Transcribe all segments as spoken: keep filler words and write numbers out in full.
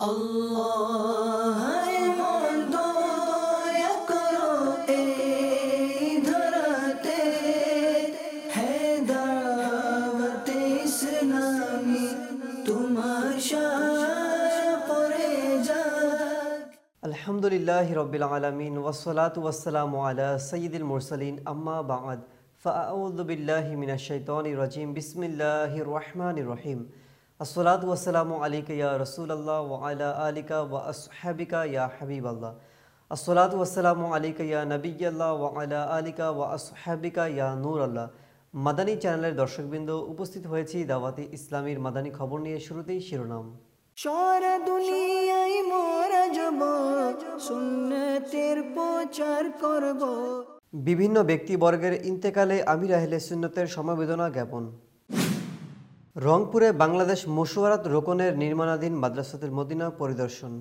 আল্লাহ এমন দয়া করো এই ধরাতে, হে দাওয়াতে ইসলামী তোমার শান পড়ে যাক। আলহামদুলিল্লাহি রাব্বিল আলামিন ওয়াসসালাতু ওয়াসসালামু আলা সাইয়্যিদিল মুরসালিন আম্মা বা'দ ফাআউযু বিল্লাহি মিনাশ শাইতানির রাজিম বিসমিল্লাহির রহমানির রহিম। আসসালাতু ওয়াসসালামু আলাইকা ইয়া রাসূলুল্লাহ ওয়া আলা আলিকা ওয়া আসহাবিকা ইয়া হাবিবাল্লাহ। আসসালাতু ওয়াসসালামু আলাইকা ইয়া নবিয়্যাল্লাহ ওয়া আলা আলিকা ওয়া আসহাবিকা ইয়া নূরাল্লাহ। মাদানী চ্যানেলের দর্শকবৃন্দ, উপস্থিত হয়েছি দাওয়াতে ইসলামীর মাদানী খবর নিয়ে। শুরুতেই শিরোনাম। সারা দুনিয়ায় মোরা যাব, সুন্নতের প্রচার করব। বিভিন্ন ব্যক্তিবর্গের ইন্তেকালে আমির আহলে সুন্নতের সমবেদনা জ্ঞাপন। রংপুরে বাংলাদেশ মশওয়ারাত রোকনের নির্মাণাধীন মাদ্রাসাতুল মদিনা পরিদর্শন।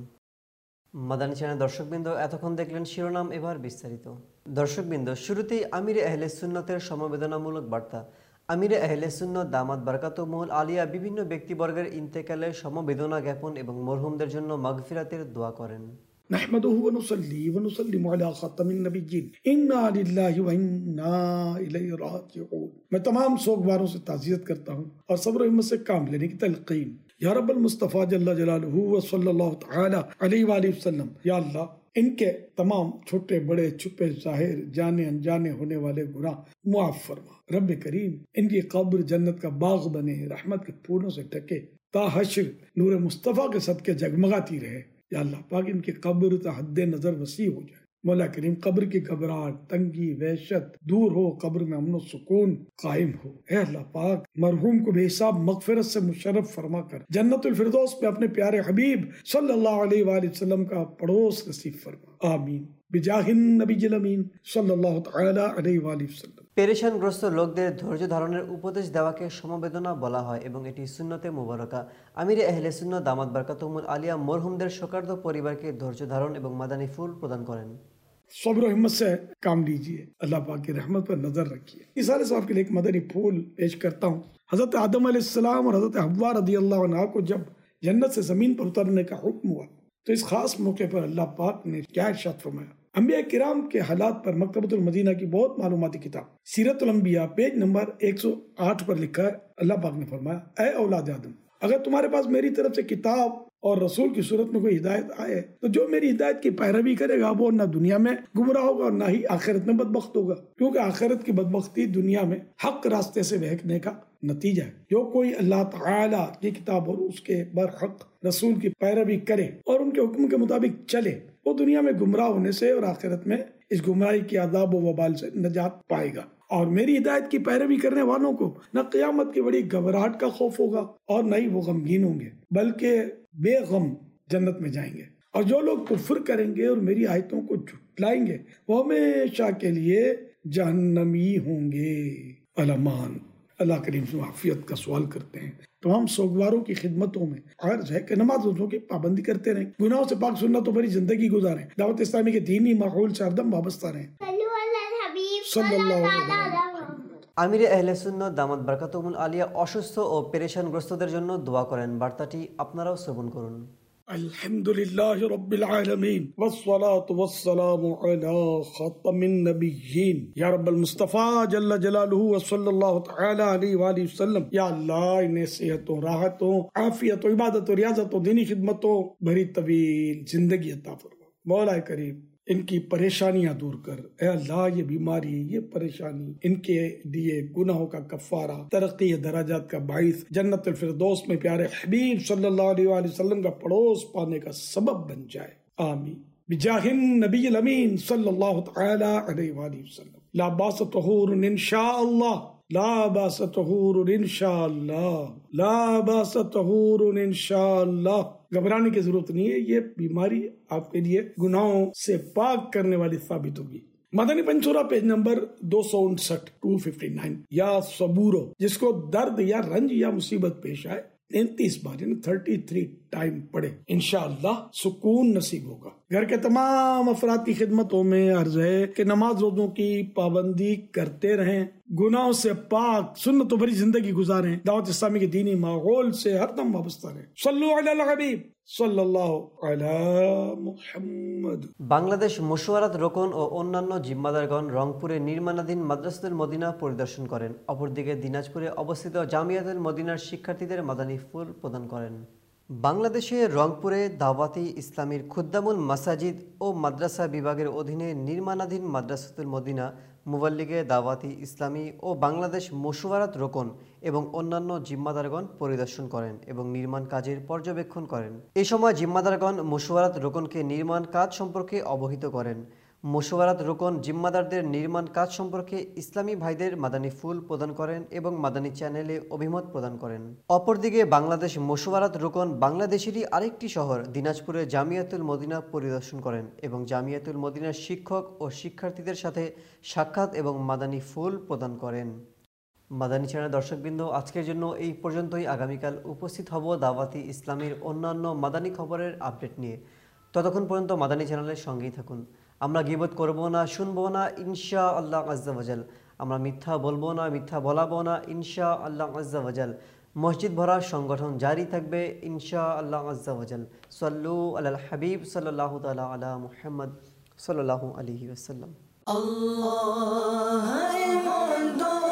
মাদানী চ্যানেল দর্শকবৃন্দ, এতক্ষণ দেখলেন শিরোনাম, এবার বিস্তারিত। দর্শকবৃন্দ, শুরুতেই আমির আহলে সুন্নতের সমবেদনামূলক বার্তা। আমির আহলে সুন্নত দামাত বারকাতুহুল আলিয়া বিভিন্ন ব্যক্তিবর্গের ইন্তেকালে সমবেদনা জ্ঞাপন এবং মরহুমদের জন্য মাগফিরাতের দোয়া করেন। نحمده ونصلي ونسلم على خاتم النبيين انا للہ و انا الیہ راجعون۔ میں تمام سوگواروں سے تعزیت کرتا ہوں اور صبر و ہمت سے کام لینے کی تلقین۔ یا رب المصطفیٰ جل جلالہ و صلی اللہ تعالی علیہ وآلہ وسلم، یا اللہ ان کے تمام چھوٹے بڑے چھپے ظاہر جانے انجانے ہونے والے گناہ معاف فرما۔ رب کریم ان کی قبر جنت کا باغ بنے، رحمت کے پھولوں سے ڈھکے، تا حشر نور مصطفیٰ کے صدقے جگمگاتی رہے۔ یا اللہ پاک ان کی قبر تا حد نظر وسیع ہو جائے۔ مولا کریم قبر کی گھبراہٹ، تنگی، وحشت دور ہو، قبر میں امن و سکون قائم ہو۔ اے اللہ پاک مرحوم کو بے حساب مغفرت سے مشرف فرما کر جنت الفردوس میں اپنے پیارے حبیب صلی اللہ علیہ وآلہ وسلم کا پڑوس نصیب فرما، آمین بجاہ النبی الامین صلی اللہ تعالی علیہ وآلہ وسلم۔ পেরেশানগ্রস্ত লোকদের ধৈর্য ধারণের উপদেশ দেওয়াকে সমবেদনা বলা হয় এবং এটি সুন্নতে মুবারাকা। আমিরে আহলে সুন্নাত দামাত বারকাতুহুল আলিয়া মরহুমদের শোকার্ত পরিবারকে ধৈর্য ধারণ এবং মাদানী ফুল প্রদান করেন। صبر و ہمت سے کام لیجئے، اللہ پاک کی رحمت پر نظر رکھیے۔ اس سارے صاحب کے لیے ایک مدنی پھول پیش کرتا ہوں۔ حضرت آدم علیہ السلام اور حضرت حوا رضی اللہ عنہ کو جب جنت سے زمین پر اترنے کا حکم ہوا تو اس خاص موقع پر اللہ پاک نے کیا ارشاد فرمایا؟ انبیاء کرام کے حالات پر مکتبۃ المدینہ کی بہت معلوماتی کتاب سیرت الانبیاء پیج نمبر ایک سو آٹھ پر لکھا ہے، اللہ پاک نے فرمایا، اے اولاد آدم، اگر تمہارے پاس میری طرف سے کتاب اور رسول کی صورت میں کوئی ہدایت آئے تو جو میری ہدایت کی پیروی کرے گا وہ نہ دنیا میں گمراہ ہوگا اور نہ ہی آخرت میں بدبخت ہوگا، کیونکہ آخرت کی بدبختی دنیا میں حق راستے سے بہکنے کا نتیجہ ہے۔ جو کوئی اللہ تعالیٰ کی کتاب اور اس کے برحق رسول کی پیروی کرے اور ان کے حکم کے مطابق چلے، وہ دنیا میں گمراہ ہونے سے اور آخرت میں اس گمراہی کی عذاب و وبال سے نجات پائے گا۔ اور میری ہدایت کی پیروی کرنے والوں کو نہ قیامت کی بڑی گھبراہٹ کا خوف ہوگا اور نہ ہی وہ غمگین ہوں گے، بلکہ بے غم جنت میں جائیں گے۔ اور جو لوگ کفر کریں گے اور میری آیتوں کو جھٹلائیں گے وہ ہمیشہ کے لیے جہنمی ہوں گے۔ الامان۔ اللہ کریم سے عافیت کا سوال کرتے ہیں۔ تمام سوگواروں کی خدمتوں میں عرض ہے کہ نماز روزوں کی پابندی کرتے رہیں، گناہوں سے پاک سنتوں بھری زندگی گزاریں، دعوت اسلامی کے دینی ماحول سے ہردم وابستہ رہیں۔ صلی اللہ علیہ وسلم۔ আমিরে আহলে সুন্নাত দামাত বারকাতুহুল আলিয়া অসুস্থ ও পেরেশানগ্রস্তদের জন্য দোয়া করেন। বার্তাটি আপনারাও শ্রবণ করুন। الحمدللہ رب العالمین والصلاة والسلام علی خاتم النبیین۔ یا رب المصطفیٰ جل جلالہ وصلی اللہ تعالی علیہ وآلہ وسلم، یا اللہ انہیں صحتوں، راحتوں، عافیت و عبادت و ریاضت و دینی خدمتوں بھری طویل زندگی عطا فرما۔ مولا کریم ان کی پریشانیاں دور کر، اے اللہ یہ بیماری، یہ پریشانی ان کے لیے گناہوں کا کفارہ، ترقی درجات کا باعث، جنت الفردوس میں پیارے حبیب صلی اللہ علیہ وآلہ وسلم کا پڑوس پانے کا سبب بن جائے، آمین بجاہ النبی الامین صلی اللہ تعالی علیہ وآلہ وسلم۔ لا باس طہور انشاءاللہ، لا باس طہور انشاءاللہ، لا باس طہور انشاءاللہ۔ گھبرانے کی ضرورت نہیں ہے، یہ بیماری آپ کے لیے گناہوں سے پاک کرنے والی ثابت ہوگی۔ مدنی پنچورا پیج نمبر دو سو انسٹھ ٹو ففٹی نائن۔ یا صبورو، جس کو درد یا رنج یا مصیبت پیش آئے تینتیس بار یعنی تھرٹی تھری ٹائم پڑھے، انشاءاللہ سکون نصیب ہوگا۔ گھر کے تمام افراد کی خدمتوں میں عرض ہے کہ نماز روزوں کی پابندی کرتے رہیں، گناہوں سے پاک سنتوں بھری زندگی گزاریں، دعوت اسلامی کے دینی ماحول سے ہر دم وابستہ رہیں۔ صلو علی الحبیب صلی اللہ علی محمد۔ বাংলাদেশ মশওয়ারাত রোকন ও অন্যান্য জিম্মাদারগণ রংপুরে নির্মাণাধীন মাদ্রাসাতুল মদিনা পরিদর্শন করেন। অপরদিকে দিনাজপুরে অবস্থিত জামিয়াতুল মদিনার শিক্ষার্থীদের মাদানী ফুল প্রদান করেন। বাংলাদেশের রংপুরে দাওয়াতি ইসলামীর খুদ্দামুল মাসাজিদ ও মাদ্রাসা বিভাগের অধীনে নির্মাণাধীন মাদ্রাসাতুল মদিনা, মুবাল্লিগে দাওয়াতি ইসলামী ও বাংলাদেশ মশওয়ারাত রোকন এবং অন্যান্য জিম্মাদারগণ পরিদর্শন করেন এবং নির্মাণ কাজের পর্যবেক্ষণ করেন। এই সময় জিম্মাদারগণ মশওয়ারাত রোকনকে নির্মাণ কাজ সম্পর্কে অবহিত করেন। মশওয়ারাত রোকন জিম্মাদারদের নির্মাণ কাজ সম্পর্কে ইসলামী ভাইদের মাদানী ফুল প্রদান করেন এবং মাদানী চ্যানেলে অভিমত প্রদান করেন। অপরদিকে বাংলাদেশ মশওয়ারাত রোকন বাংলাদেশেরই আরেকটি শহর দিনাজপুরে জামিয়াতুল মদিনা পরিদর্শন করেন এবং জামিয়াতুল মদিনার শিক্ষক ও শিক্ষার্থীদের সাথে সাক্ষাৎ এবং মাদানী ফুল প্রদান করেন। মাদানী চ্যানেল দর্শকবৃন্দ, আজকের জন্য এই পর্যন্তই। আগামীকাল উপস্থিত হব দাওয়াতি ইসলামীর অন্যান্য মাদানী খবরের আপডেট নিয়ে। ততক্ষণ পর্যন্ত মাদানী চ্যানেলের সঙ্গেই থাকুন। আমরা গীবত করব না, শুনবো না, ইনশা আল্লাহ আজ্জা ওয়াজাল। আমরা মিথ্যা বলবো না, মিথ্যা বলাবো না, ইনশা আল্লাহ আজ্জা ওয়াজাল। মসজিদ ভরা সংগঠন জারি থাকবে ইনশা আল্লাহ আজ্জা ওয়াজাল। সাল্লু আলাল হাবিব সাল্লাল্লাহু তাআলা আলা মুহাম্মদ সাল্লাল্লাহু আলাইহি ওয়াসাল্লাম। আল্লাহ